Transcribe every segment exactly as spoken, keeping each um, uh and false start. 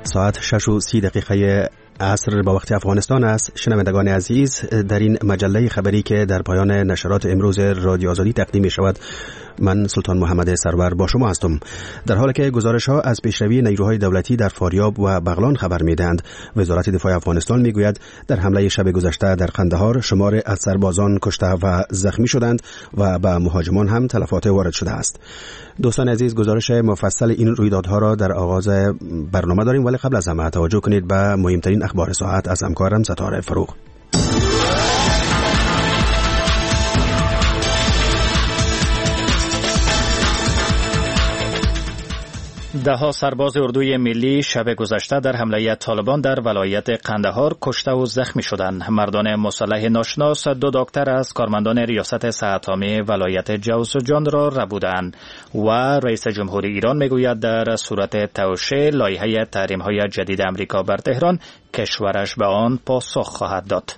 ساعت شش و سی دقیقه عصر با وقت افغانستان است. شنوندگان عزیز، در این مجله خبری که در پایان نشرات امروز رادیو آزادی تقدیم می شود، من سلطان محمد سرور با شما هستم. در حالی که گزارش ها از پیشروی نیروهای دولتی در فاریاب و بغلان خبر می دهند، وزارت دفاع افغانستان می گوید در حمله شب گذشته در قندهار شمار از سربازان کشته و زخمی شدند و به مهاجمان هم تلفات وارد شده است. دوستان عزیز، گزارش مفصل این رویدادها را در آغاز برنامه داریم، ولی قبل از همه توجه کنید به مهمترین اخبار ساعت از همکارم ستاره فروغ. ده ها سرباز اردوی ملی شب گذشته در حمله طالبان در ولایت قندهار کشته و زخمی شدند. مردان مسلح ناشناس دو دکتر از کارمندان ریاست صحت عامه ولایت جوزجان را ربودند و رئیس جمهوری ایران میگوید در صورت توشیح لایحه تحریم‌های جدید امریکا بر تهران کشورش به آن پاسخ خواهد داد.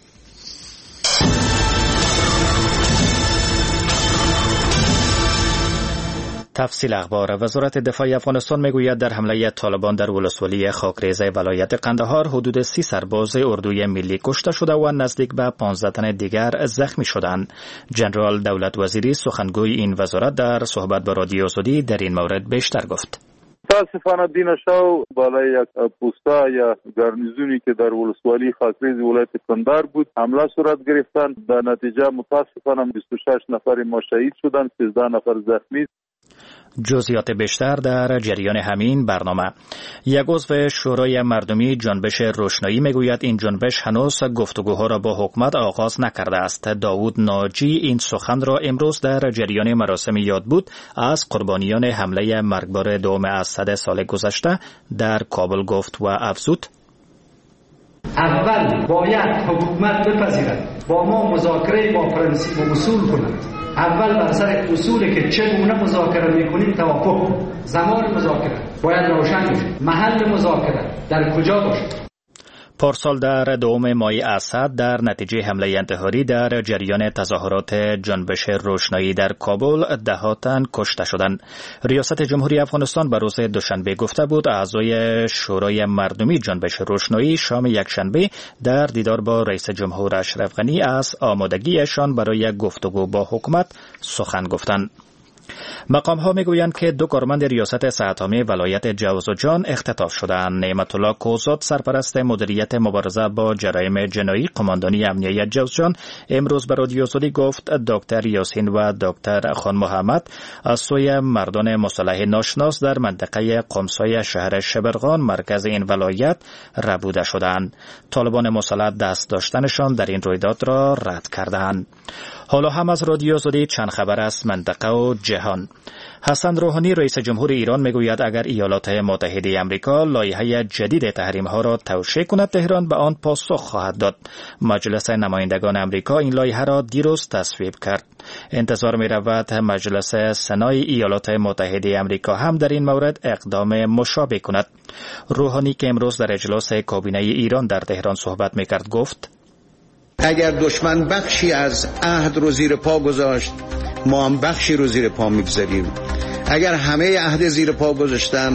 تفصیل اخبار. وزارت دفاع افغانستان میگوید در حمله طالبان در ولسوالی خاکریزه ولایت قندهار حدود سی سرباز اردوی ملی کشته شده و نزدیک به پانزده تن دیگر زخمی شدند. جنرال دولت وزیری سخنگوی این وزارت در صحبت با رادیو آزادی در این مورد بیشتر گفت. متاسفانه دینشاو بالای یک پوستا یا گارنیزونی که در ولسوالی خاکریز ولایت قندهار بود حمله صورت گرفتند. در نتیجه متاسفانه بیست و شش نفر ما شهید شدند، سیزده نفر زخمی. جزئیات بیشتر در جریان همین برنامه. یک عضو شورای مردمی جنبش روشنایی میگوید این جنبش هنوز گفتگوها را با حکومت آغاز نکرده است. داوود ناجی این سخن را امروز در جریان مراسم یاد بود از قربانیان حمله مرگبار دوم از صد سال گذشته در کابل گفت و افزود: اول باید حکومت بپذیرد با ما مذاکره با پرنسیپ و اصول کند. اول بر سر اصولی که چگونه مذاکره میکنیم توافق. زمان مذاکره باید روشن بشه. محل مذاکره در کجا باشه؟ پارسال در دوم ماه اسد در نتیجه حمله انتحاری در جریان تظاهرات جنبش روشنایی در کابل ده ها تن کشته شدند. ریاست جمهوری افغانستان به روز دوشنبه گفته بود اعضای شورای مردمی جنبش روشنایی شام یکشنبه در دیدار با رئیس جمهور اشرف غنی از آمادگیشان برای گفتگو با حکومت سخن گفتند. مقام ها میگویند که دو کارمند ریاست صحت عامه ولایت جوزجان اختطاف شدند. نعمت الله کوزاد سرپرست مدیریت مبارزه با جرایم جنایی قماندانی امنیت جوزجان امروز به رادیو آزادی گفت دکتر یاسین و دکتر خان محمد از سوی مردان مسلح ناشناس در منطقه قمسای شهر شبرغان مرکز این ولایت ربوده شدند. طالبان مسلح دست داشتنشان در این رویداد را رد کردند. حالا هم از رادیو آزادی چند خبر است منطقه و جهان. حسن روحانی رئیس جمهور ایران میگوید اگر ایالات متحده آمریکا لایحه جدید تحریم ها را توشیح کند تهران به آن پاسخ خواهد داد. مجلس نمایندگان آمریکا این لایحه را دیروز تصویب کرد. انتظار می رود مجلس سنای ایالات متحده آمریکا هم در این مورد اقدام مشابه کند. روحانی که امروز در اجلاس کابینه ایران در تهران صحبت میکرد گفت اگر دشمن بخشی از عهد رو زیر پا گذاشت ما هم بخشی رو زیر پا میگذاریم. اگر همه عهد زیر پا گذاشتن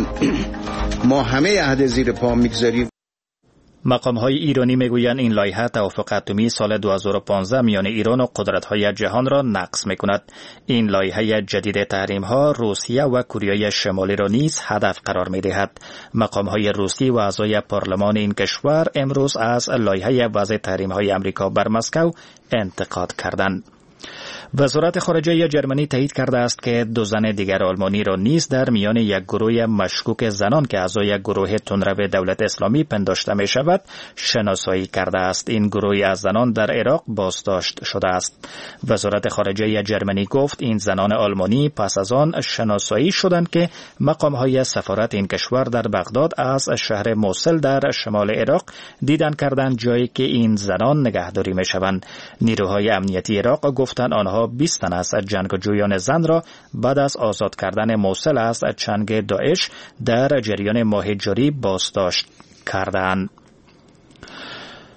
ما همه عهد زیر پا میگذاریم. مقام‌های ایرانی میگویند این لایحه توافق اتمی سال دو هزار و پانزده میان ایران و قدرت‌های جهان را نقض می‌کند. این لایحه جدید تحریم‌ها روسیه و کره شمالی را نیز هدف قرار می‌دهد. مقام‌های روسی و اعضای پارلمان این کشور امروز از لایحه وضع تحریم‌های آمریکا بر مسکو انتقاد کردند. وزارت خارجه جرمنی تایید کرده است که دو زن دیگر آلمانی را نیز در میان یک گروه مشکوک زنان که اعضای گروه تندرو دولت اسلامی پنداشته می شود شناسایی کرده است. این گروه از زنان در عراق بازداشت شده است. وزارت خارجه جرمنی گفت این زنان آلمانی پس از آن شناسایی شدند که مقام‌های سفارت این کشور در بغداد از شهر موصل در شمال عراق دیدن کردند جایی که این زنان نگهداری می شوند. نیروهای امنیتی عراق گفتند آنها بیست تن از جنگجویان زن را بعد از آزاد کردن موصل از چنگ داعش در جریان ماه جاری بازداشت کردند.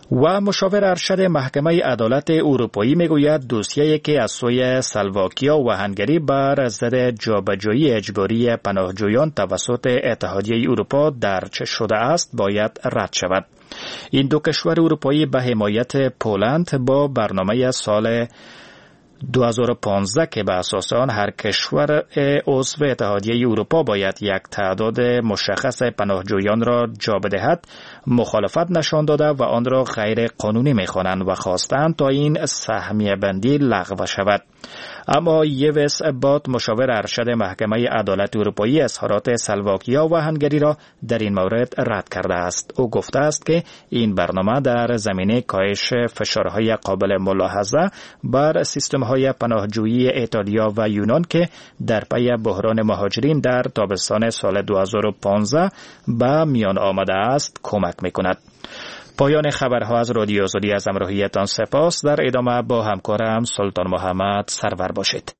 و مشاور ارشد محکمه عدالت اروپایی میگوید دوسیه‌ای که از سوی سلواکیا و هنگری بر ضد جابجایی اجباری پناهجویان توسط اتحادیه اروپا درج شده است باید رد شود. این دو کشور اروپایی به حمایت پولند با برنامه سال دو هزار و پانزده که به اساس آن هر کشور عضو اتحادیه اروپا باید یک تعداد مشخص پناهجویان را جا بدهد مخالفت نشان داده و آن را غیر قانونی می‌خوانند و خواستند تا این سهمیه بندی لغو شود. اما یوس بات مشاور ارشد محکمه عدالت اروپایی اظهارات سلواکیا و هنگری را در این مورد رد کرده است. او گفته است که این برنامه در زمینه کاهش فشارهای قابل ملاحظه بر سیستم‌های پناهجویی ایتالیا و یونان که در پی بحران مهاجرین در تابستان سال دو هزار و پانزده به میان آمده است کمک می‌کند. پایان خبرها از رادیو آزادی. از همراهیتان سپاس. در ادامه با همکارم سلطان محمد سرور باشید.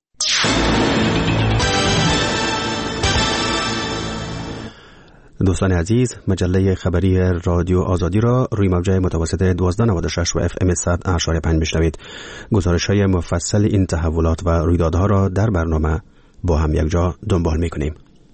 دوستان عزیز، مجله خبری رادیو آزادی را روی موجه متوسط دوازده نود و شش و اف ام صد اشاری پنج میشنوید. گزارش های مفصل این تحولات و رویدادها را در برنامه با هم یک جا دنبال میکنیم.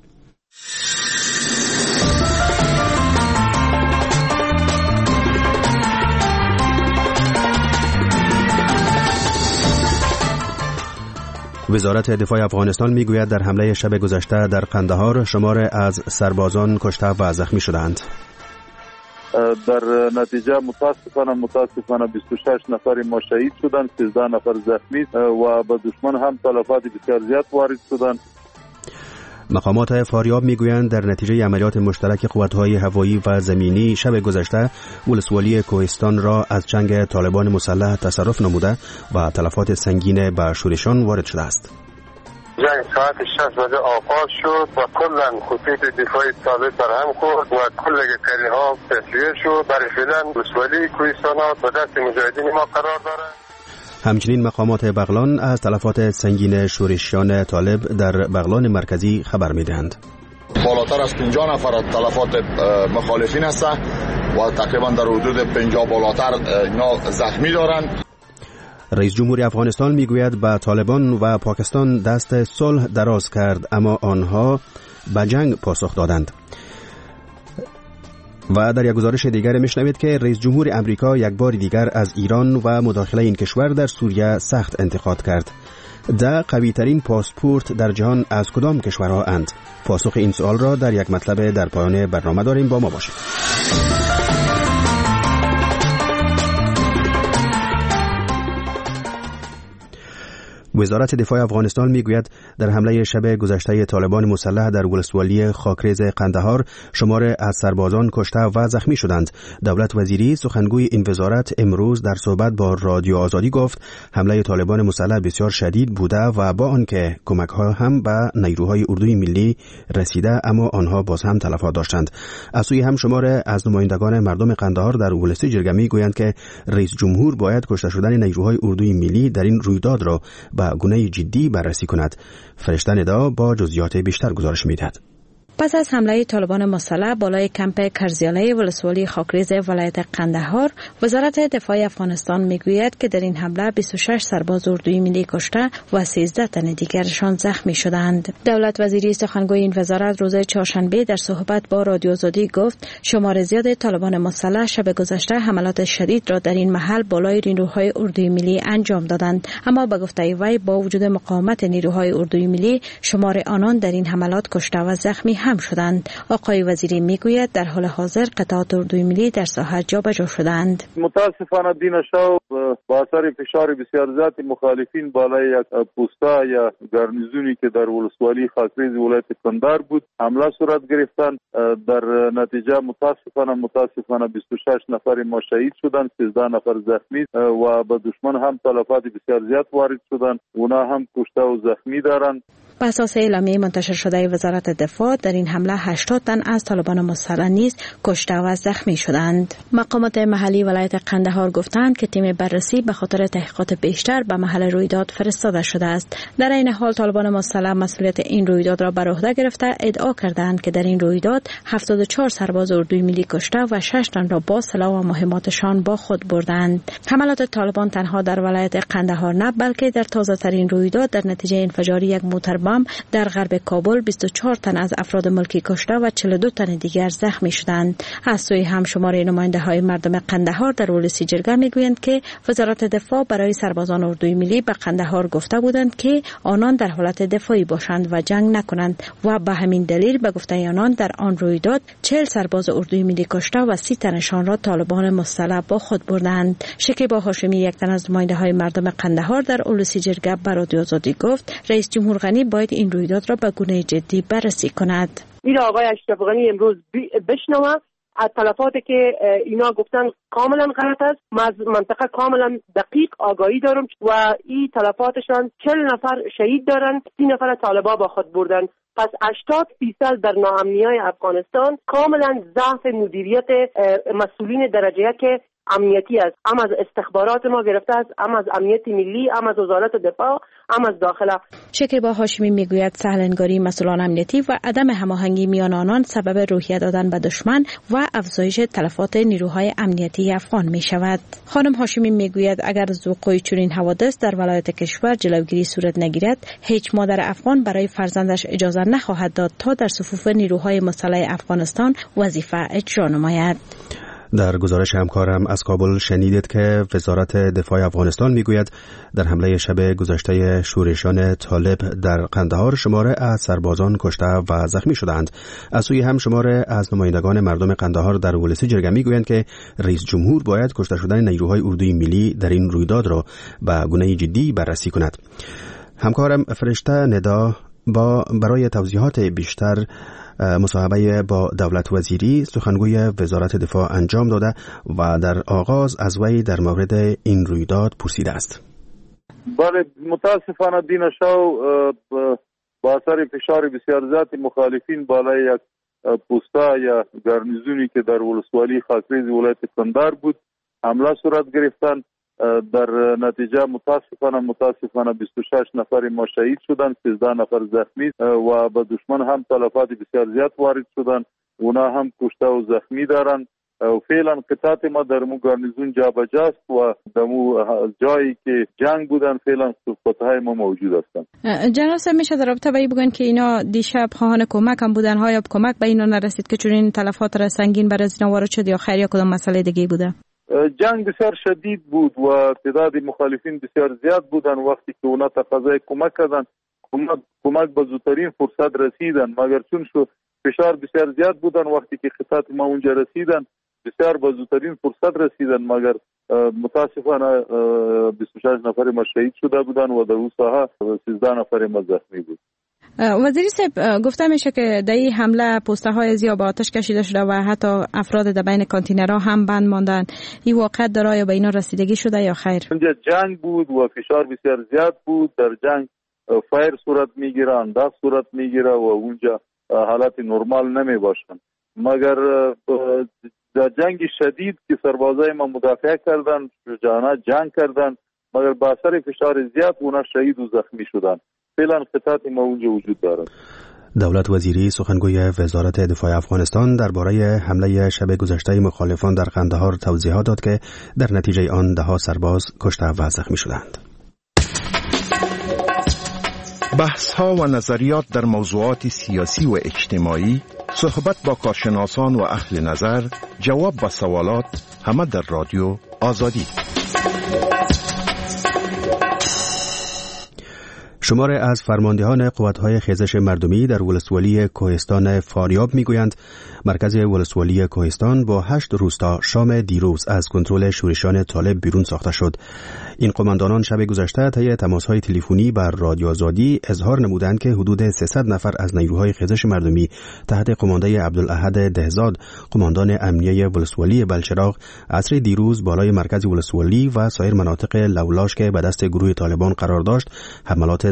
وزارت دفاع افغانستان میگوید در حمله شب گذشته در قندهار شمار از سربازان کشته و زخمی شدند. در نتیجه متاسفانه متاسفانه بیست و شش نفر ما شهید شدند، سیزده نفر زخمی و به دشمن هم تلفات بسیار زیاد وارد شدند. مقامات فاریاب میگویند در نتیجه عملیات مشترک قوت‌های هوایی و زمینی شب گذشته ولسوالی کوهستان را از چنگ طالبان مسلح تصرف نموده و تلفات سنگین به شورشان وارد شده است. جنگ ساعت شش بجه آغاز شد و کلا خطوط دفاعی طالب برهم خورد و کل کلیها تسلیه شد. برای فعلا ولسوالی کوهستان به دست مجاهدین ما قرار دارد. همچنین مقامات بغلان از تلفات سنگین شورشیان طالب در بغلان مرکزی خبر می‌دهند. بالاتر از پنجاه نفر تلفات مخالفین هستند و تقریبا در حدود پنجاه بالاتر اینا زخمی دارند. رئیس جمهور افغانستان میگوید به طالبان و پاکستان دست صلح دراز کرد اما آنها به جنگ پاسخ دادند. و در یک گزارش دیگر میشنوید که رئیس جمهور امریکا یک بار دیگر از ایران و مداخله این کشور در سوریه سخت انتقاد کرد. ده قوی ترین پاسپورت در جهان از کدام کشورها اند؟ پاسخ این سوال را در یک مطلب در پایان برنامه داریم، با ما باشید. وزارت دفاع افغانستان میگوید در حمله شب گذشته طالبان مسلح در ولسوالی خاکریز قندهار شمار از سربازان کشته و زخمی شدند. دولت وزیری سخنگوی این وزارت امروز در صحبت با رادیو آزادی گفت حمله طالبان مسلح بسیار شدید بوده و با آنکه کمک‌ها هم به نیروهای اردوی ملی رسیده اما آنها باز هم تلفات داشتند. از سوی هم شمار از نمایندگان مردم قندهار در ولسی جرگه میگویند که رئیس جمهور باید کشته شدن نیروهای اردوی ملی در این رویداد را با گونه جدی بررسی کند. فرشته ندا با جزئیات بیشتر گزارش می‌دهد. پس از حمله طالبان مسلح بالای کمپ کرزیاله ولسوالی خاکریز ولایت قندهار، وزارت دفاع افغانستان میگوید که در این حمله بیست و شش سرباز اردوی ملی کشته و سیزده تن دیگرشان زخمی شدند. دولت وزیری سخنگوی این وزارت روز چهارشنبه در صحبت با رادیو آزادی گفت شمار زیاد طالبان مسلح شب گذشته حملات شدید را در این محل بالای نیروهای اردوی ملی انجام دادند، اما به گفته وی با وجود مقاومت نیروهای اردوی ملی شمار آنان در این حملات کشته و زخمی هم شدند. آقای وزیری میگوید در حال حاضر قطعات اردوی ملی در ساحه جابجا شدند. متاسفانه دینشاو با اثر فشار بسیار زیادی مخالفین بالای یک پوستا یا گارنیزونی که در ولسوالی خاکریز ولایت قندهار بود حمله صورت گرفتند. در نتیجه متاسفانه متاسفانه بیست و شش نفر ما شهید شدند، سیزده نفر زخمی و به دشمن هم تلفات بسیار زیاد وارد شدند. اونا هم کشته و زخمی دارند. بر اساس اعلامیه منتشر شده وزارت دفاع در این حمله هشتاد تن از طالبان مسلح نیز کشته و زخمی شدند. مقامات محلی ولایت قندهار گفتند که تیم بررسی به خاطر تحقیقات بیشتر به محل رویداد فرستاده شده است. در این حال طالبان مسلح مسئولیت این رویداد را بر عهده گرفته ادعا کردند که در این رویداد هفتاد و چهار سرباز اردوی ملی کشته و شش تن را با سلاح و مهماتشان با خود بردند. حملات طالبان تنها در ولایت قندهار نه بلکه در تازه ترین رویداد در نتیجه انفجاری یک موتر بم در غرب کابل بیست و چهار تن از افراد ملکی کشته و چهل و دو تن دیگر زخمی شدند. از سوی هم شمار نماینده های مردم قندهار در ولسی جرگه میگویند که وزارت دفاع برای سربازان اردوی ملی به قندهار گفته بودند که آنان در حالت دفاعی باشند و جنگ نکنند و به همین دلیل به گفته آنان در آن رویداد چهل سرباز اردوی ملی کشته و سی تنشان را طالبان مسلح با خود بردند. شکیبا هاشمی یک تن از نماینده های مردم قندهار در ولسی جرگه به رادیو آزادی گفت رئیس جمهور غنی باید این رویداد را به گونه جدی بررسی کند. این آقای اشرف غنی امروز بشنوه از تلفاتی که اینا گفتن کاملا غلط است. من از منطقه کاملا دقیق آگاهی دارم و این تلفاتشان چهل نفر شهید دارن، سی نفر طالبا با خود بردن. پس هشتاد درصد در ناامنی‌های افغانستان کاملا ضعف مدیریت مسئولین درجه یک امنیتی است. هم از استخبارات ما گرفته است، هم از امنیت ملی، هم از وزارت دفاع، هم از داخله. شکیبا هاشمی میگوید سهلنگاری مسئولان امنیتی و عدم هماهنگی میان آنان سبب روحیه دادن به دشمن و افزایش تلفات نیروهای امنیتی افغان می شود. خانم هاشمی میگوید اگر از وقوع چنین حوادث در ولایت کشور جلوگیری صورت نگیرد، هیچ مادر افغان برای فرزندش اجازه نخواهد داد تا در صفوف نیروهای مسلح افغانستان وظیفه اجرا نماید. در گزارش همکارم از کابل شنیدید که وزارت دفاع افغانستان میگوید در حمله شب گذشته شورشان طالب در قندهار شماره از سربازان کشته و زخمی شدند. از سوی هم شماره از نمایندگان مردم قندهار در ولسی جرگه میگویند که رئیس جمهور باید کشته شدن نیروهای اردوی ملی در این رویداد را به گونه جدی بررسی کند. همکارم فرشته ندا با برای توضیحات بیشتر مصاحبه با دولت وزیری سخنگوی وزارت دفاع انجام داده و در آغاز از وی در مورد این رویداد پرسیده است. بله، متاسفانه دین شو با اثر فشار بسیار زیاد مخالفین بالای یک پوستا یا گارنیزونی که در ولسوالی خاکریز ولایت قندهار بود حمله صورت گرفتند. در نتیجه متاسفانه متاسفانه بیست و شش نفر ما شهید شدند، سیزده نفر زخمی و به دشمن هم تلفات بسیار زیاد وارد شدند. اونا هم کشته و زخمی دارند. فعلا قطعات ما در مو گارنیزون جابجاست و در مو جایی که جنگ بودن فعلا قطعای ما موجود هستند. جناب صاحب میشه در رابطه با این بگن که اینا دیشب خواهان کمک هم بودن ها یا کمک به اینا نرسید که چون این تلفات را سنگین بر از اینا وارد شد یا خیر یا کدام مسئله دیگه بوده؟ جنگ بسیار شدید بود و تعداد مخالفین بسیار زیاد بودن. وقتی که اونا تقاضای کمک کردن کمک, کمک به زودترین فرصت رسیدن، مگر چون شو فشار بسیار زیاد بودن وقتی که قطعات ما اونجا رسیدن بسیار به زودترین فرصت رسیدن، مگر متاسفانه بیست و شش نفر ما شهید شده بودن و در اون ساحه سیزده نفر ما زخمی بود. وزیری صاحب گفته میشه که در این حمله پوسته های زیاد به آتش کشیده شده و حتی افراد در بین کانتینرها هم بند ماندن. این واقعیت داره یا به اینا رسیدگی شده یا خیر؟ اونجا جنگ بود و فشار بسیار زیاد بود. در جنگ فایر صورت میگیره، انداز صورت میگیره و اونجا حالت نرمال نمی باشن. مگر در جنگ شدید که سربازای ما مدافع کردن، شجاعانه جنگ کردن، مگر با اثر فشار زیاد اونا شهید و زخمی شدن. فعلا قطعات ما اونجا وجود دارد. دولت وزیری سخنگوی وزارت دفاع افغانستان درباره حمله شب گذشته مخالفان در قندهار توضیحات داد که در نتیجه آن ده ها سرباز کشته و زخمی شدند. بحث ها و نظریات در موضوعات سیاسی و اجتماعی، صحبت با کارشناسان و اهل نظر، جواب به سوالات، همه در رادیو آزادی. شماره از فرماندهان قوت‌های خیزش مردمی در ولسوالی کوهستان فاریاب میگویند مرکز ولسوالی کوهستان با هشت روستا شام دیروز از کنترل شورشان طالب بیرون ساخته شد. این قماندانان شب گذشته طی تماس‌های تلفنی بر رادیو آزادی اظهار نمودند که حدود سیصد نفر از نیروهای خیزش مردمی تحت قماندهی عبدالاحد دهزاد، قماندان امنیه ولسوالی بلچراغ، عصر دیروز بالای مرکز ولسوالی و سایر مناطق لولاش که به دست گروه طالبان قرار داشت حملات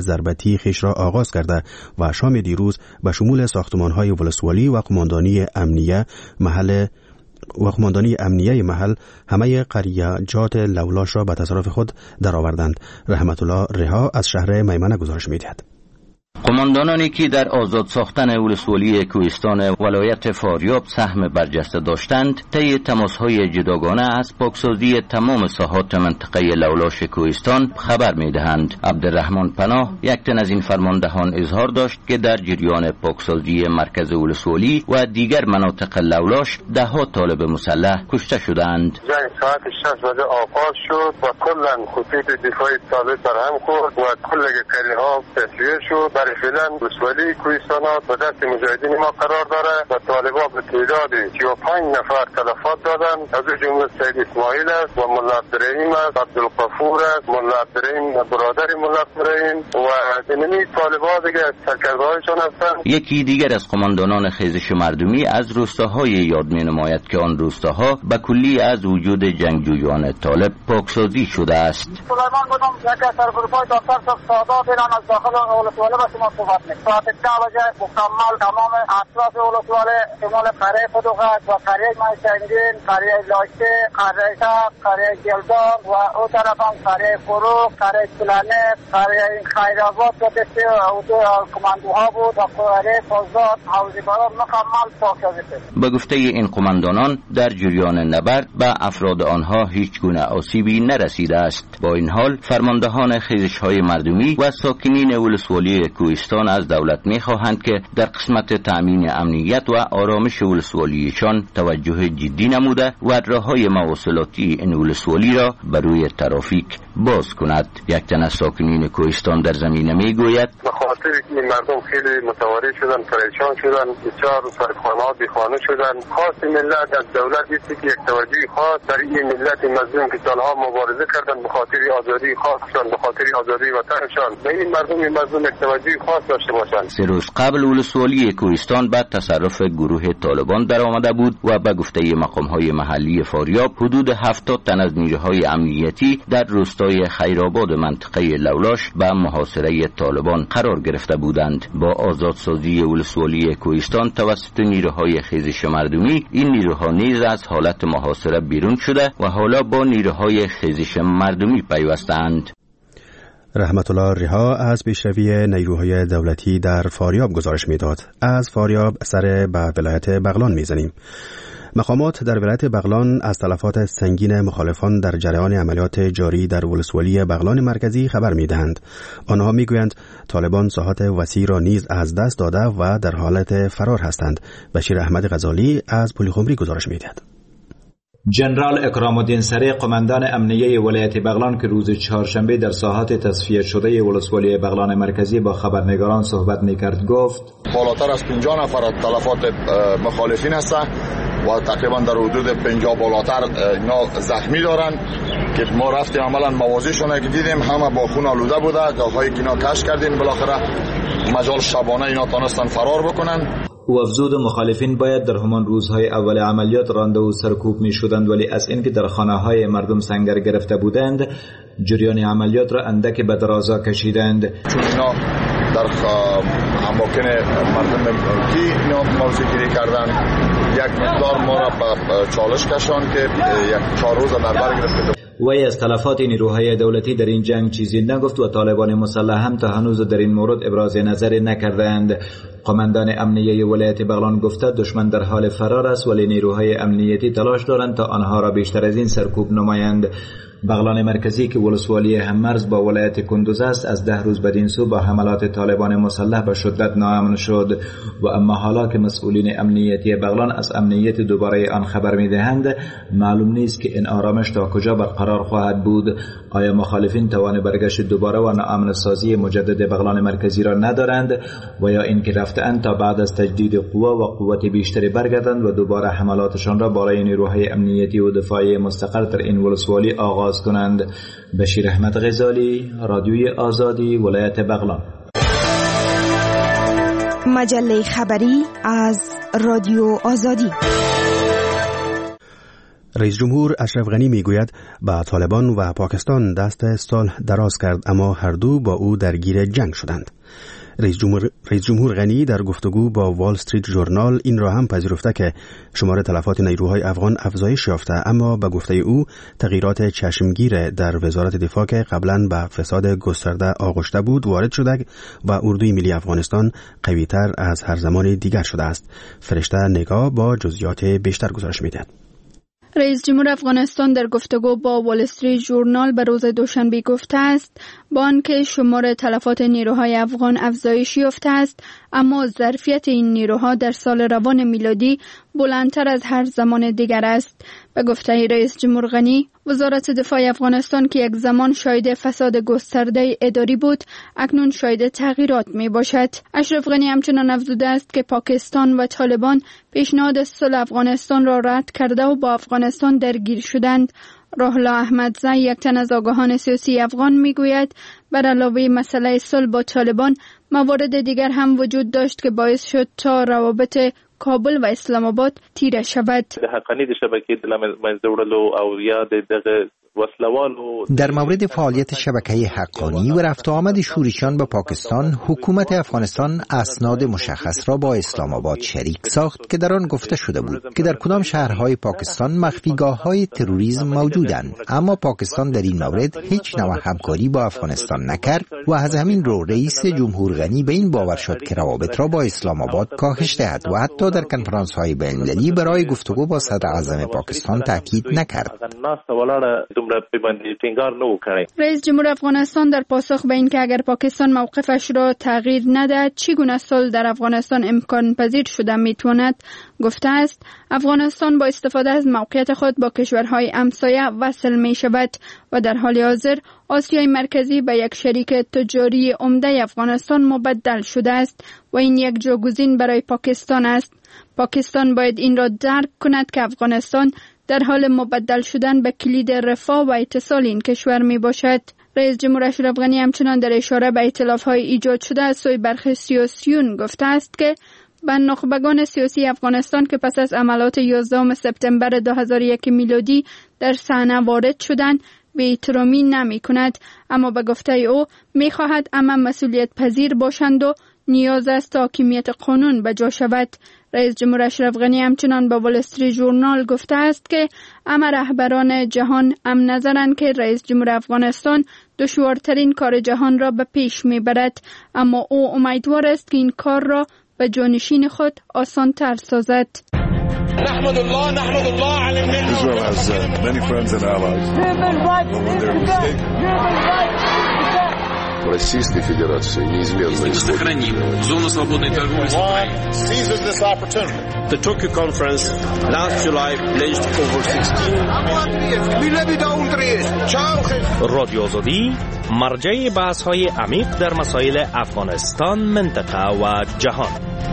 ضربتی خیش را آغاز کرده و شام دیروز به شمول ساختمان‌های ولسوالی و قماندانی امنیه محل و قماندانی امنیه محل همه قریجات لولاش را به تصرف خود درآوردند. رحمت الله رها از شهر میمنه گزارش می‌دهد. قماندانانی که در آزاد ساختن ولسوالی کوهستان ولایت فاریاب سهم برجسته داشتند، طی تماس‌های جداگانه از پاکسازی تمام ساحات منطقه لولاش کوهستان خبر می‌دهند. عبدالرحمن پناه، یک تن از این فرماندهان، اظهار داشت که در جریان پاکسازی مرکز ولسوالی و دیگر مناطق لولاش ده ها طالب مسلح کشته شدند. جنگ ساعت شش بجه آغاز شد و کلاً خطوط دفاعی طالب برهم خورد و کل کلی‌ها تصفیه شد. فعلا ولسوالی کوهستان به دست مجاهدین ما قرار داره و طالبان به تعداد سی و پنج نفر تلفات دادن، از جمله سید اسماعیل است و ملا عبدالرحیم است، عبدالغفور است، ملا عبدالرحیم برادر ملا عبدالرحیم و اینمی طالبان دیگه سرکردهایشان هستند. یکی دیگر از قماندانان خیزش مردمی از روستاهای یاد می نماید که آن روستاها به کلی از وجود جنگجویان طالب پاکسازی شده است. سلیمان بودم یک سرگروپای دفتر سادا بیران از داخل ولسوالی شما صحبت می‌کنم. ساعت ده بجه مکمل تمام اطراف ولسوالی شمال قریه فدوغت و قریه مایسنگین، قریه لاشه، قریه تاق، قریه گلدان و او طرف هم قریه فروغ، قریه سلانه، قریه خیرآباد و دسته او دو کماندوها بود و قریه فوزات حوزی باران مکمل پاکسازی شد. به گفته این قماندانان در جریان نبرد به افراد آنها هیچ گونه آسیبی نرسیده است. با این حال فرماندهان خیزش‌های مردمی و ساکنین ولسوالی کوهستان از دولت می‌خواهند که در قسمت تأمین امنیت و آرامش ولسوالیشان توجه جدی نموده و راه‌های مواصلاتی این ولسوالی را بر روی ترافیک باز کند. یک تن از ساکنین کوهستان در زمینه می‌گوید به خاطر این مردم خیلی متواری شدن، پریشان شدن، بسیار سرخانه‌ها بیخانه شدن. خواست ملت از دولت است که یک توجه خاص در این ملت مظلوم که سالها مبارزه کردند به خاطر آزادی خاصشان، به خاطر آزادی وطنشان، به این مردم مظلوم یک توجه خاص داشته باشند. سه روز قبل ولسوالی کوهستان به تصرف گروه طالبان در آمده بود و به گفته مقام‌های محلی فاریاب حدود هفتاد تن از نیروهای امنیتی در روستای خیرآباد منطقه لولاش به محاصره طالبان قرار گرفته بودند. با آزادسازی ولسوالی کوهستان توسط نیروهای خیزش مردمی، این نیروها نیز از حالت محاصره بیرون شده و حالا با نیروهای خیزش مردمی پیوستند. رحمت الله رها از پیشروی نیروهای دولتی در فاریاب گزارش میداد. از فاریاب سر به ولایت بغلان میزنیم. مقامات در ولایت بغلان از تلفات سنگین مخالفان در جریان عملیات جاری در ولسوالی بغلان مرکزی خبر میدهند. آنها میگویند طالبان ساحات وسیع را نیز از دست داده و در حالت فرار هستند. بشیر احمد غزالی از پلیخمری گزارش میدهد. جنرال اکرام الدین سری، قماندان امنیه ولایت بغلان که روز چهارشنبه در ساحات تصفیه شده ولسوالی بغلان مرکزی با خبرنگاران صحبت میکرد، گفت بالاتر از پنجاه نفر تلفات مخالفین هست و تقریبا در حدود پنجاه بالاتر اینا زخمی دارن که ما رفتیم عملا موازیشون که دیدیم همه با خون آلوده بوده. گاهایی که اینا کش کردیم بالاخره مجال شبانه اینا تانستن فرار بکنن. او افزود مخالفین باید در همان روزهای اول عملیات رانده و سرکوب می شدند، ولی از اینکه در خانه های مردم سنگر گرفته بودند جریان عملیات را اندک به درازا کشیدند. چون اینا در اماکن مردم کی اینا موضوع گیری کردن، یک مقدار ما را به چالش کشان که یک چهار روز در بر گرفته. وی از تلفات نیروهای دولتی در این جنگ چیزی نگفت و طالبان مسلح هم تا هنوز در این مورد ابراز نظر نکردند. قماندان امنیه ولایت بغلان گفته دشمن در حال فرار است، ولی نیروهای امنیتی تلاش دارند تا آنها را بیشتر از این سرکوب نمایند. بغلان مرکزی که ولسوالی هممرز با ولایت کندوز است، از ده روز بدین سو با حملات طالبان مسلح به شدت ناامن شد و اما حالا که مسئولین امنیتی بغلان از امنیت دوباره آن خبر می‌دهند، معلوم نیست که این آرامش تا کجا برقرار خواهد بود. آیا مخالفین توان برگشت دوباره و ناامن سازی مجدد بغلان مرکزی را ندارند و یا اینکه رفتند تا بعد از تجدید قوا و قوت بیشتری برگردند و دوباره حملاتشان را برای نیروهای امنیتی و دفاعی مستقر در این ولسوالی آغاز کنند. بشیر احمد غزالی، رادیوی آزادی، ولایت بغلان. مجله خبری از رادیو آزادی. رئیس جمهور اشرف غنی میگوید با طالبان و پاکستان دست صلح دراز کرد اما هر دو با او درگیر جنگ شدند. رئیس جمهور, رئیس جمهور غنی در گفتگو با وال استریت ژورنال این را هم پذیرفته که شمار تلفات نیروهای افغان افزایش یافته، اما به گفته او تغییرات چشمگیر در وزارت دفاع که قبلا به فساد گسترده آغشته بود وارد شده و اردوی ملی افغانستان قوی‌تر از هر زمان دیگر شده است. فرشته نگاه با جزئیات بیشتر گزارش می‌دهد. رئیس جمهور افغانستان در گفتگو با وال استریت ژورنال به روز دوشنبه گفته است با آنکه شمار تلفات نیروهای افغان افزایش یافته است، اما ظرفیت این نیروها در سال روان میلادی بلندتر از هر زمان دیگر است. به گفته رئیس جمهور غنی، وزارت دفاع افغانستان که یک زمان شاهد فساد گسترده اداری بود، اکنون شاهد تغییرات می باشد. اشرف غنی همچنان افزوده است که پاکستان و طالبان پیشنهاد صلح افغانستان را رد کرده و با افغانستان درگیر شدند. روح‌الله احمدزی، یک تن از آگاهان سیاسی افغان، میگوید بر علاوه مسئله صلح با طالبان موارد دیگر هم وجود داشت که باعث شد تا روابط کابل و اسلام آباد تیره شود. در مورد فعالیت شبکه حقانی و رفت و آمد شورشیان به پاکستان، حکومت افغانستان اسناد مشخص را با اسلام آباد شریک ساخت که در آن گفته شده بود که در کدام شهرهای پاکستان مخفیگاه‌های تروریسم موجودند، اما پاکستان در این مورد هیچ نوع همکاری با افغانستان نکرد و از همین رو رئیس جمهور غنی به این باور شد که روابط را با اسلام آباد کاهش دهد و حتی در کنفرانس‌های بین‌المللی برای گفتگو با صدر اعظم پاکستان تاکید نکرد. رئیس جمهور افغانستان در پاسخ به اینکه اگر پاکستان موقفش را تغییر ندهد چگونه صلح در افغانستان امکان پذیر شده میتواند، گفته است افغانستان با استفاده از موقعیت خود با کشورهای همسایه وصل می شود و در حال حاضر آسیای مرکزی به یک شریک تجاری عمده افغانستان مبدل شده است و این یک جاگزین برای پاکستان است. پاکستان باید این را درک کند که افغانستان در حال مبدل شدن به کلید رفاه و اتصال این کشور می باشد. رئیس جمهور اشرف غنی همچنان در اشاره به ائتلاف‌های ایجاد شده از سوی برخی سیاسیون گفته است که به نخبگان سیاسی افغانستان که پس از عملات یازدهم سپتامبر دو هزار و یک میلادی در صحنه وارد شدند به احترامی نمی کند، اما به گفته او می خواهد اما مسئولیت پذیر باشند و نیاز است تا حاکمیت قانون به جا شود. رئیس جمهور اشرف غنی همچنان با وال استریت ژورنال گفته است که اما رهبران جهان هم نظرند که رئیس جمهور افغانستان دشوارترین کار جهان را به پیش میبرد، اما او امیدوار است که این کار را به جانشین خود آسان تر سازد. نحمد الله نحمد الله علی الملل. Israel has uh, many friends and allies. Российской Федерации неизменно сохраним зону свободной торговли с Украиной. Seizes this opportunity. The Tokyo conference last July pledged over sixteen. رادیو آزادی مرجع بحث‌های عمیق در مسائل افغانستان، منطقه و جهان.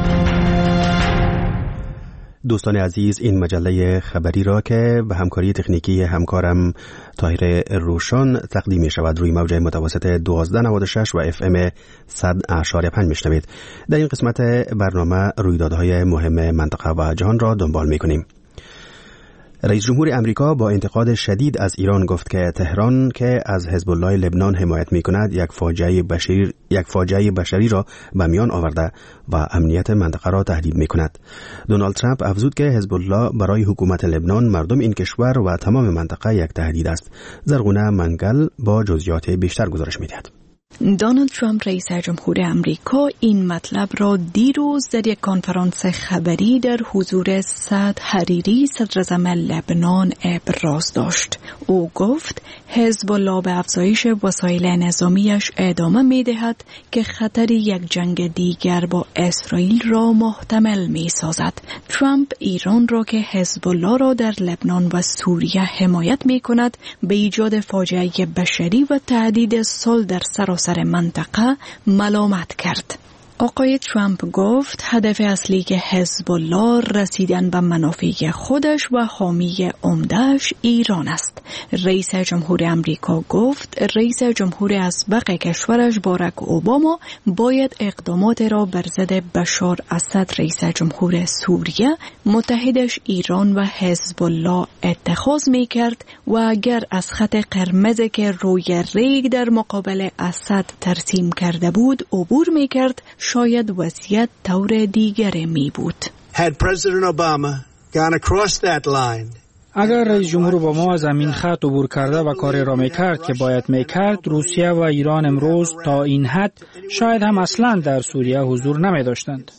دوستان عزیز، این مجله خبری را که به همکاری تکنیکی همکارم طاهر روشان تقدیم می شود روی موج متوسط دوازده نود و شش و اف ام صد اشاری پنج میشنوید. در این قسمت برنامه رویدادهای مهم منطقه و جهان را دنبال می کنیم. رئیس جمهور امریکا با انتقاد شدید از ایران گفت که تهران که از حزب الله لبنان حمایت می کند یک فاجعه بشری یک فاجعه بشری را به میان آورده و امنیت منطقه را تهدید می کند. دونالد ترامپ افزود که حزب الله برای حکومت لبنان، مردم این کشور و تمام منطقه یک تهدید است. زرغونه منگل با جزئیات بیشتر گزارش می دهد. دونالد ترامپ رئیس جمهور امریکا این مطلب را دیروز در یک کنفرانس خبری در حضور سعد حریری صدر اعظم لبنان ابراز داشت. او گفت حزب الله به افزایش وسایل نظامیش ادامه می دهد که خطر یک جنگ دیگر با اسرائیل را محتمل می سازد. ترامپ ایران را که حزب الله را در لبنان و سوریه حمایت می کند به ایجاد فاجعه بشری و تهدید صلح در سراسر منطقه ملامت کرد. آقای ترامپ گفت هدف اصلی که حزب الله رسیدن به منافع خودش و حامی عمده‌اش ایران است. رئیس جمهور امریکا گفت رئیس جمهور اسبق کشورش باراک اوباما باید اقدامات را بر ضد بشار اسد رئیس جمهور سوریه متحدش ایران و حزب الله اتخاذ می کرد و اگر از خط قرمز که روی ریگ در مقابل اسد ترسیم کرده بود عبور می کرد شاید وضعیت طور دیگری می بود. Had President Obama gone across that line, اگر رئیس جمهور اوباما از این خط عبور کرده و کاری را میکرد که باید میکرد، روسیه و ایران امروز تا این حد شاید هم اصلا در سوریه حضور نمی داشتند.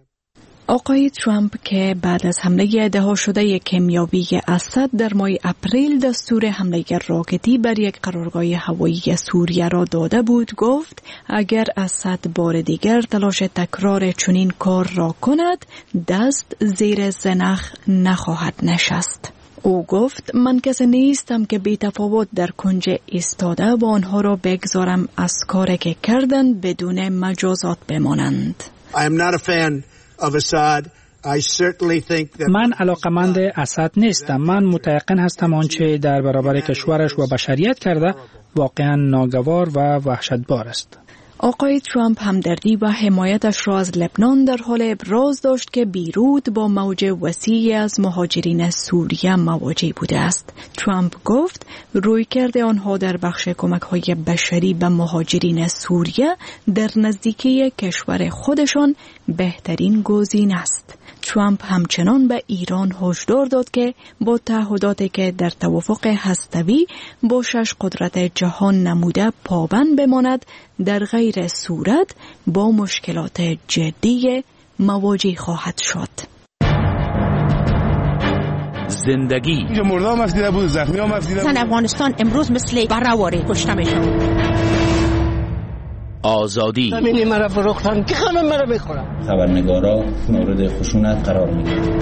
آقای ترامپ که بعد از حمله ادعا شده کیمیایی اسد در ماه اپریل دستور حمله راکتی بر یک قرارگاه هوایی سوریه را داده بود گفت اگر اسد بار دیگر تلاش تکرار چنین کار را کند دست زیر زنخ نخواهد نشست. او گفت من کسی نیستم که بی تفاوت در کنج ایستاده و آنها را بگذارم از کاری که کردند بدون مجازات بمانند. I am not a fan of Assad. I certainly think that من علاقمند اسد نیستم. من متیقن هستم آنچه در برابر کشورش و بشریت کرده واقعا ناگوار و وحشتبار است. آقای ترامپ همدردی و حمایتش را از لبنان در حال ابراز داشت که بیروت با موج وسیعی از مهاجرین سوریه مواجه بوده است. ترامپ گفت رویکرد آنها در بخش کمک‌های بشری به مهاجرین سوریه در نزدیکی کشور خودشان بهترین گزینه است. ترامپ همچنان به ایران هشدار داد که با تعهداتی که در توافق هسته‌ای با شش قدرت جهان نموده پابند بماند در غیر صورت با مشکلات جدی مواجه خواهد شد. زندگی اینجا مردم مفدیده بود، زخمی ها مفدیده بود. افغانستان امروز مثل برآواره کشته میشن. آزادی زمینی مرا فروختن که خانم مرا بخورم. خبرنگارا مورد خشونت قرار میگیرن.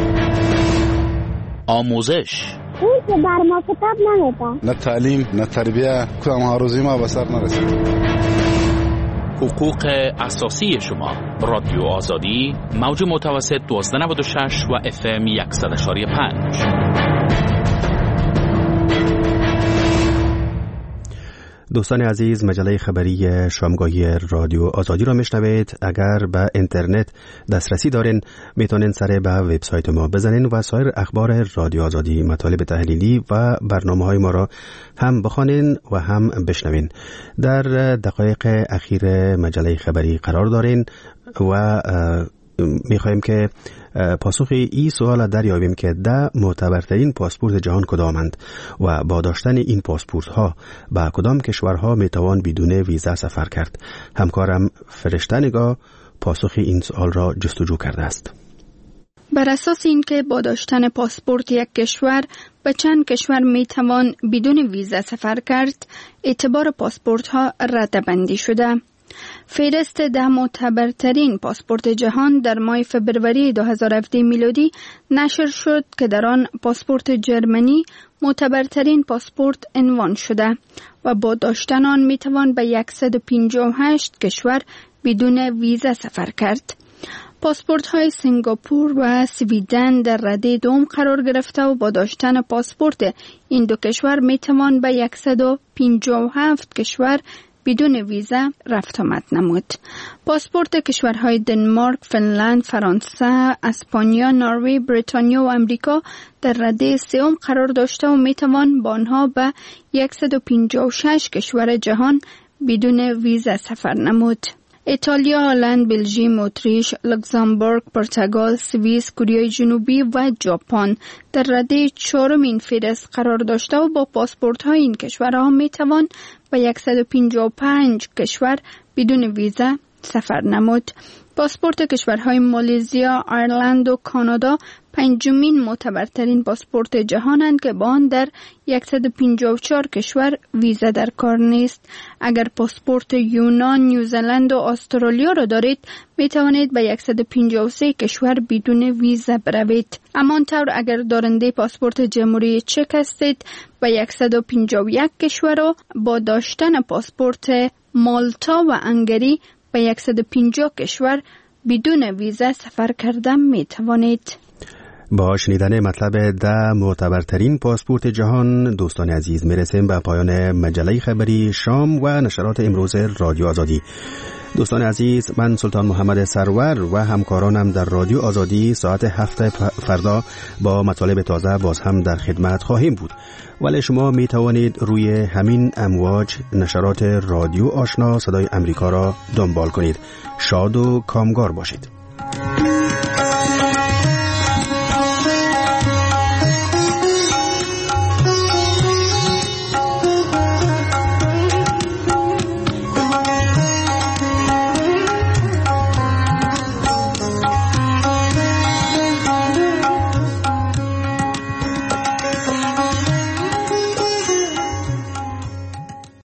آموزش اون که بر ما کتاب نمیده. نه تعلیم نه تربیه کدام ها روزی ما به سر نرسید. حقوق اساسی شما. رادیو آزادی موج متوسط دوازده نود و شش و اف ام صد و یک و پنج. دوستان عزیز، مجله خبری شامگاهی رادیو آزادی را میشنوید. اگر به اینترنت دسترسی دارین میتونین سر به وبسایت ما بزنین و سایر اخبار رادیو آزادی، مطالب تحلیلی و برنامه‌های ما را هم بخوانین و هم بشنوین. در دقایق اخیر مجله خبری قرار دارین و میخواهیم که پاسخ این سوال دریابیم که ده معتبرترین پاسپورت جهان کدامند و با داشتن این پاسپورت ها به کدام کشورها میتوان بدون ویزا سفر کرد. همکارم فرشته نگاه پاسخ این سوال را جستجو کرده است. بر اساس اینکه با داشتن پاسپورت یک کشور به چند کشور میتوان بدون ویزا سفر کرد، اعتبار پاسپورت ها رده‌بندی شده. فهرست ده معتبرترین پاسپورت جهان در ماه فبروری دو هزار و هفده میلادی نشر شد که در آن پاسپورت جرمنی معتبرترین پاسپورت عنوان شده و با داشتن آن میتوان به صد و پنجاه و هشت کشور بدون ویزا سفر کرد. پاسپورت های سنگاپور و سویدن در رده دوم قرار گرفته و با داشتن پاسپورت این دو کشور میتوان به صد و پنجاه و هفت کشور بدون ویزا رفت آمد نمود. پاسپورت کشورهای دنمارک، فنلند، فرانسه، اسپانیا، نروژ، بریتانیا و امریکا در رده سوم قرار داشته و میتوان با آنها به صد و پنجاه و شش کشور جهان بدون ویزا سفر نمود. ایتالیا، هلند، بلژیم، اتریش، لوکزامبورگ، پرتغال، سوئیس، کره جنوبی و ژاپن در رده چهارم این فهرست قرار داشته و با پاسپورت های این کشورها می توان به صد و پنجاه و پنج کشور بدون ویزا سفر نمود. پاسپورت کشورهای مالزیا، ایرلند و کانادا پنجمین معتبرترین پاسپورت جهانند که با آن در صد و پنجاه و چهار کشور ویزا در کار نیست. اگر پاسپورت یونان، نیوزلند و استرالیا را دارید می توانید به صد و پنجاه و سه کشور بدون ویزا بروید. همانطور اگر دارنده پاسپورت جمهوری چک هستید به صد و پنجاه و یک کشور و با داشتن پاسپورت مالتا و هنگری به صد و پنجاه کشور بدون ویزا سفر کردن می توانید. با شنیدن مطلب ده معتبرترین پاسپورت جهان دوستان عزیز میرسیم به پایان مجله خبری شام و نشرات امروز رادیو آزادی. دوستان عزیز، من سلطان محمد سرور و همکارانم در رادیو آزادی ساعت هفت فردا با مطالب تازه باز هم در خدمت خواهیم بود، ولی شما می توانید روی همین امواج نشرات رادیو آشنا صدای امریکا را دنبال کنید. شاد و کامگار باشید.